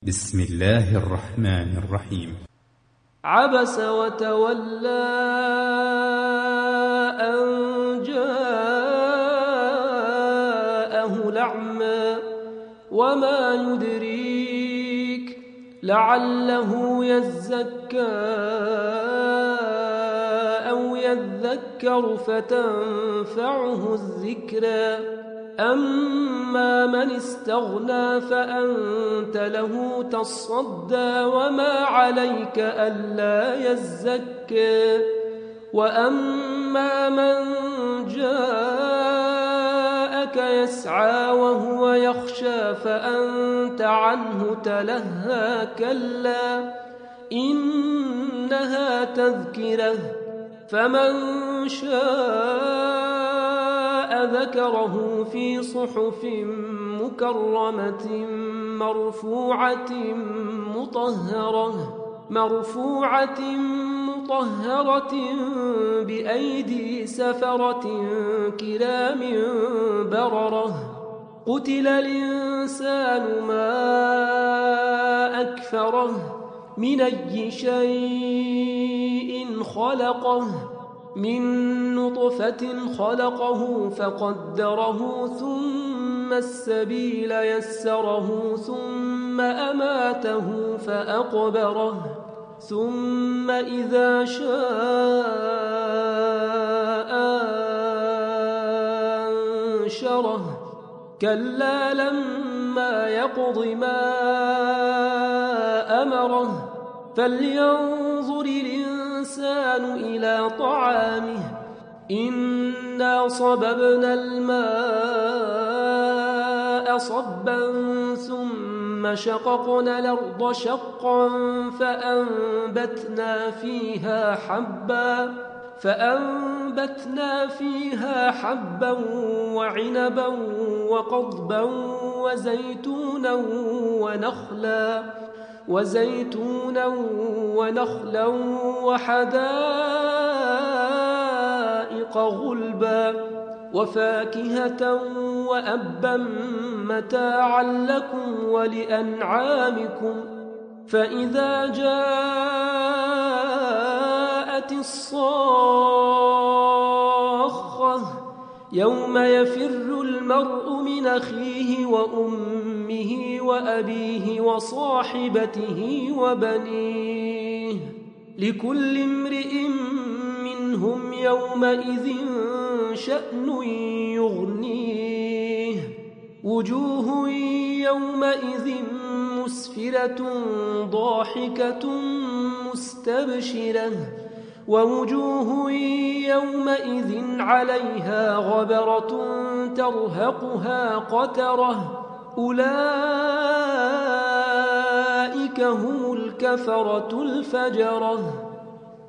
بسم الله الرحمن الرحيم. عبس وتولى أن جاءه الأعمى وما يدريك لعله يزكى أو يذكر فتنفعه الذكرى أما من استغنى فأنت له تصدى وما عليك ألا يزكى وأما من جاءك يسعى وهو يخشى فأنت عنه تلهى كلا إنها تذكرة فمن شاء ذكره في صحف مكرمة مرفوعة مطهرة بأيدي سفرة كرام بررة قتل الإنسان ما أكفره من أي شيء خلقه من نطفة خلقه فقدره ثم السبيل يسره ثم أماته فأقبره ثم إذا شاء أنشره كلا لما يقض ما أمره فلينظر الإنسان إلى طعامه إنا صببنا الماء صبا ثم شققنا الأرض شقا فأنبتنا فيها حبا وعنبا وقضبا وزيتونا ونخلا وحدائق غلبا وفاكهة وأبا متاعا لكم ولأنعامكم فإذا جاءت الصاخة يوم يفر المرء من أخيه وأمه وأبيه وصاحبته وبنيه لكل امرئ منهم يومئذ شأن يغنيه وجوه يومئذ مسفرة ضاحكة مستبشرة ووجوه يومئذ عليها غبرة ترهقها قترة أولئك هم الكفرة الفجرة.